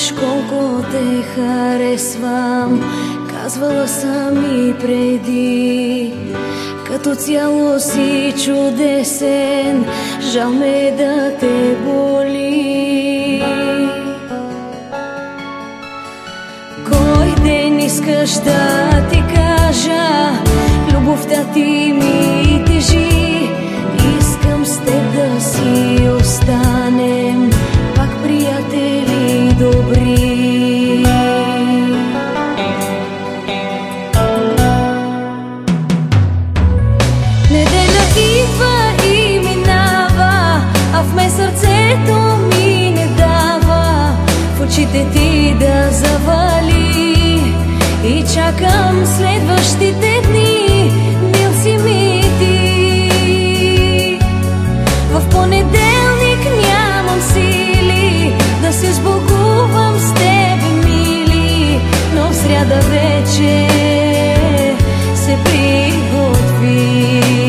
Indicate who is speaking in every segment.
Speaker 1: знаеш колко те харесвам, казвала съм и преди. Като цяло си чудесен, жал ме да те боли. Кой ден искаш да ти кажа, любовта ти ми тежи. Искам с теб да си останем пак приятели добри. Неделя идва и минава, а в мен сърцето ми не дава в очите ти да завали. И чакам следващите дни, мил си ми ти. В понеделник нямам сили да се сбогувам с тебе, мили, но в сряда вече се приготви.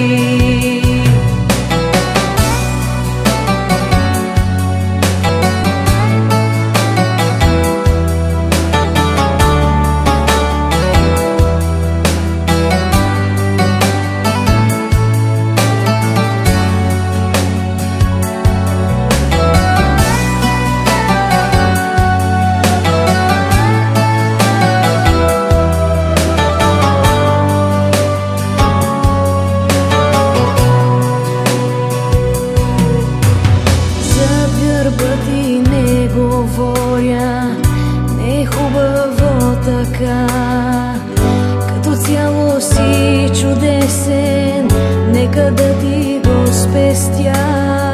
Speaker 1: Не е хубаво така, като цяло си чудесен, нека да ти го спестя.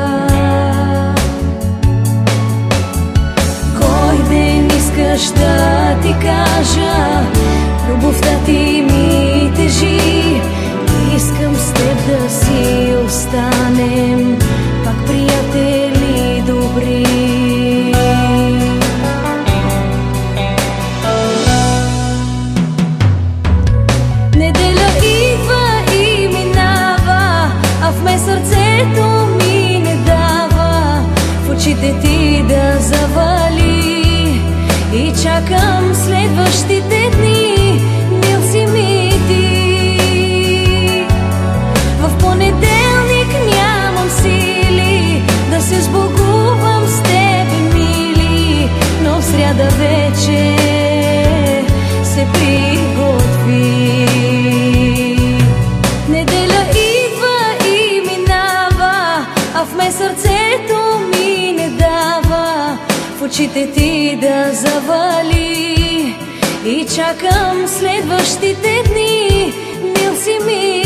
Speaker 1: Кой ден искаш да ти кажа, любовта ти ми тежи. Искам с теб да си останем пак приятели добри. Сърцето ми не дава в очите ти да завали. И чакам следващите дни, мил си ми ти. В понеделник нямам сили да се сбогувам с тебе, мили, но в сряда вече се приготви. Сърцето ми не дава в очите ти да завали. И чакам следващите дни, мил си ми.